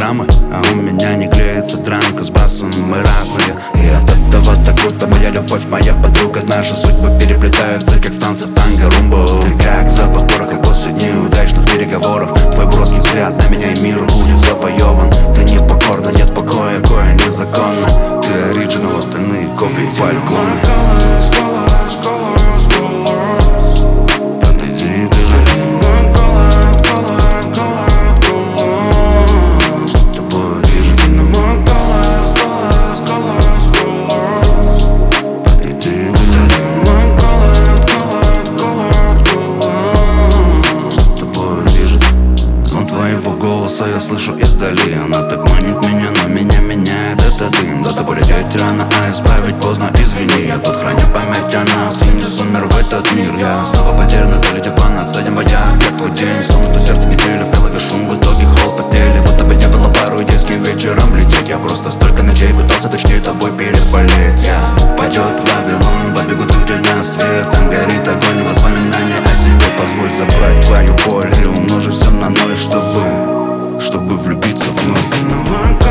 драмы, а у меня не клеится дранка. С басом мы разные, и от этого так будто моя любовь, моя подруга. Наши судьбы переплетаются, как в танце танго румбу. Ты как запах пороха после неудачных переговоров. Твой броский взгляд на меня, и мир будет завоеван. Ты непокорна, нет покоя, кое незаконно. Ты оригинал, остальные копии фальклоны. Я слышу издали, она так манит меня, но меня меняет этот дым. Да ты полететь рано, а исправить поздно, извини. Я тут храню память о нас и не сумер в этот мир. Я снова потерян на цели, типа над садим бояр. Как твой день, словно тут сердце метели, в голове шум, в итоге холод в постели. Будто бы не было пару детским вечером лететь. Я просто столько ночей пытался точнее тобой переболеть. Пойдет Вавилон, побегут люди на свет. Там горит огонь и воспоминания о тебе. Позволь забрать твою боль и умножить все на ноль, чтобы влюбиться вновь.